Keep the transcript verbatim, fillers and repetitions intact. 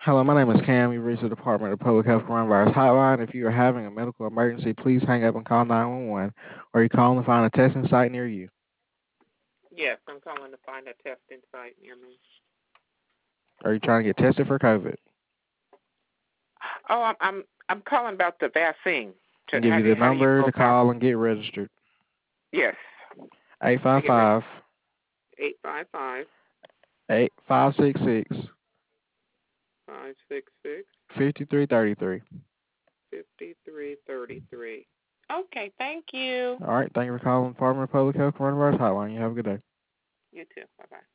Hello, my name is Cam. You've reached the Department of Public Health Coronavirus Hotline. If you are having a medical emergency, please hang up and call nine one one, or you call and find a testing site near you. Yes, I'm calling to find a testing site near me. Are you trying to get tested for COVID? Oh, I'm I'm, I'm calling about the vaccine. To, I'll give how you do the how do you number go to about? call and get registered. Yes, Eight to five get registered. five, Eight five five eight five six six, five six six fifty three thirty three. fifty three thirty three. Okay, thank you. All right, thank you for calling the Department of Public Health Coronavirus Hotline. You have a good day. You too. Bye bye.